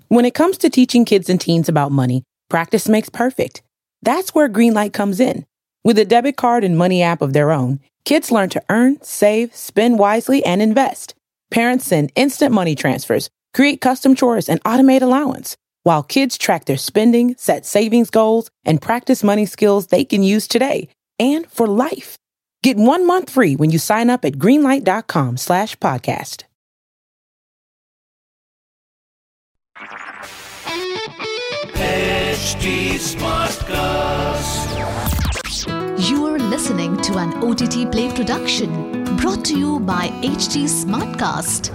When it comes to teaching kids and teens about money, practice makes perfect. That's where Greenlight comes in. With a debit card and money app of their own, kids learn to earn, save, spend wisely, and invest. Parents send instant money transfers, create custom chores, and automate allowance, while kids track their spending, set savings goals, and practice money skills they can use today and for life. Get 1 month free when you sign up at greenlight.com/podcast. HT Smartcast. You are listening to an OTT Play production brought to you by HT Smartcast.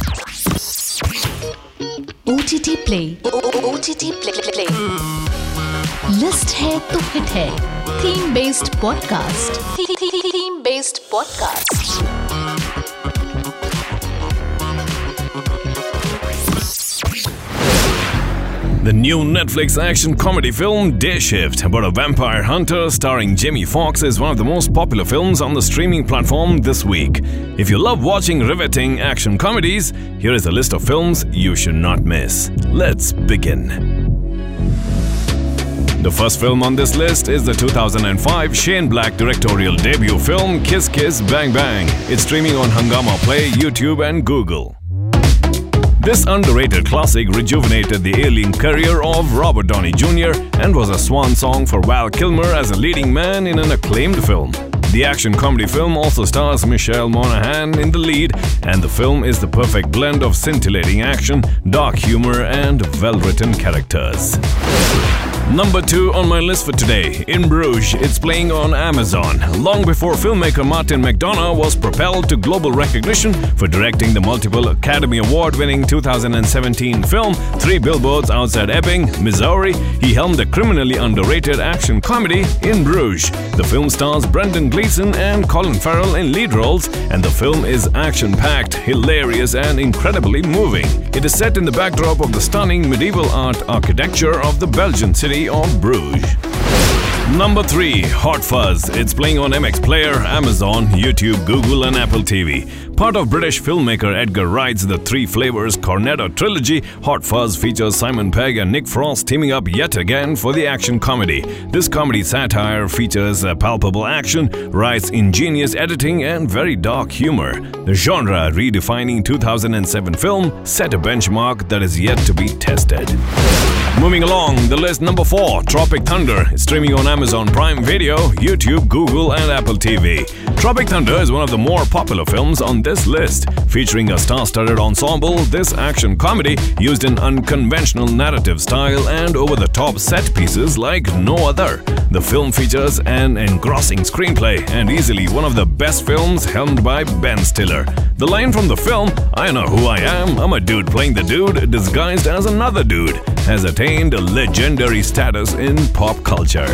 OTT Play. OTT Play. List है तो hit है. Theme based podcast. Theme based podcast. The new Netflix action comedy film Day Shift about a vampire hunter starring Jamie Foxx is one of the most popular films on the streaming platform this week. If you love watching riveting action comedies, here is a list of films you should not miss. Let's begin. The first film on this list is the 2005 Shane Black directorial debut film Kiss Kiss Bang Bang. It's streaming on Hungama Play, YouTube and Google. This underrated classic rejuvenated the alien career of Robert Downey Jr. and was a swan song for Val Kilmer as a leading man in an acclaimed film. The action comedy film also stars Michelle Monaghan in the lead, and the film is the perfect blend of scintillating action, dark humor, and well-written characters. Number 2 on my list for today, In Bruges. It's playing on Amazon. Long before filmmaker Martin McDonagh was propelled to global recognition for directing the multiple Academy Award-winning 2017 film 3 Billboards Outside Ebbing, Missouri, he helmed the criminally underrated action comedy In Bruges. The film stars Brendan Gleeson and Colin Farrell in lead roles, and the film is action-packed, hilarious, and incredibly moving. It is set in the backdrop of the stunning medieval art architecture of the Belgian city of Bruges. Number 3, Hot Fuzz. It's playing on MX Player, Amazon, YouTube, Google and Apple TV. Part of British filmmaker Edgar Wright's The Three Flavors Cornetto trilogy, Hot Fuzz features Simon Pegg and Nick Frost teaming up yet again for the action comedy. This comedy satire features palpable action, Wright's ingenious editing and very dark humor. The genre redefining 2007 film set a benchmark that is yet to be tested. Moving along the list, number 4, Tropic Thunder. It's streaming on Amazon Prime Video, YouTube, Google and Apple TV. Tropic Thunder is one of the more popular films on this list. Featuring a star-studded ensemble, this action comedy used an unconventional narrative style and over-the-top set pieces like no other. The film features an engrossing screenplay and easily one of the best films helmed by Ben Stiller. The line from the film, "I know who I am, I'm a dude playing the dude disguised as another dude," has attained a legendary status in pop culture.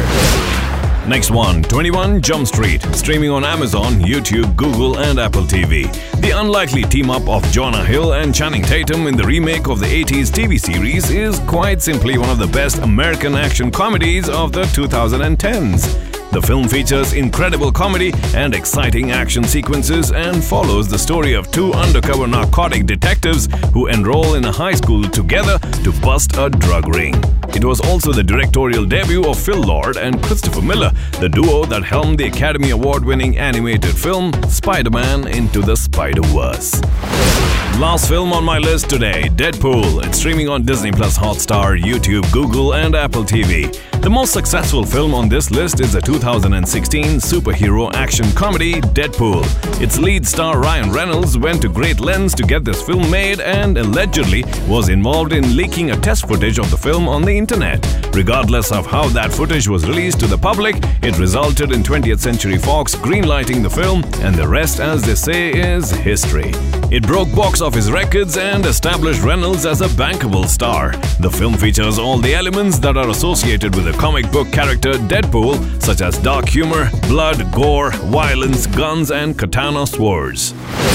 Next one, 21 Jump Street, streaming on Amazon, YouTube, Google and Apple TV. The unlikely team-up of Jonah Hill and Channing Tatum in the remake of the 80s TV series is quite simply one of the best American action comedies of the 2010s. The film features incredible comedy and exciting action sequences and follows the story of 2 undercover narcotic detectives who enroll in a high school together to bust a drug ring. It was also the directorial debut of Phil Lord and Christopher Miller, the duo that helmed the Academy Award-winning animated film Spider-Man Into the Spider-Verse. Last film on my list today, Deadpool. It's streaming on Disney Plus Hotstar, YouTube, Google and Apple TV. The most successful film on this list is the 2016 superhero action comedy Deadpool. Its lead star Ryan Reynolds went to great lengths to get this film made and allegedly was involved in leaking a test footage of the film on the internet. Regardless of how that footage was released to the public, it resulted in 20th Century Fox greenlighting the film, and the rest, as they say, is history. It broke box office records and established Reynolds as a bankable star. The film features all the elements that are associated with the comic book character Deadpool, such as dark humor, blood, gore, violence, guns and katana swords.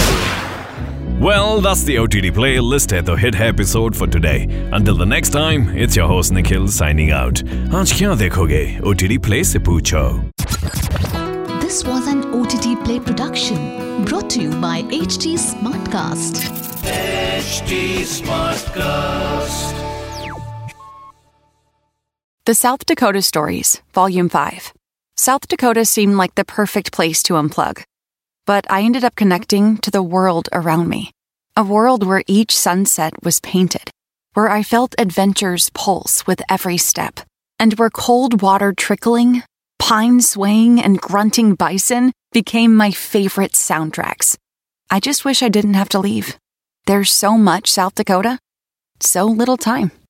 Well, that's the OTT Play List है तो hit है episode for today. Until the next time, it's your host Nikhil signing out. आज क्या देखोगे? OTT Play से पूछो. This was an OTT Play production brought to you by HT Smartcast. HT Smartcast. The South Dakota Stories, Volume 5. South Dakota seemed like the perfect place to unplug. But I ended up connecting to the world around me. A world where each sunset was painted, where I felt adventure's pulse with every step, and where cold water trickling, pine swaying, and grunting bison became my favorite soundtracks. I just wish I didn't have to leave. There's so much South Dakota, so little time.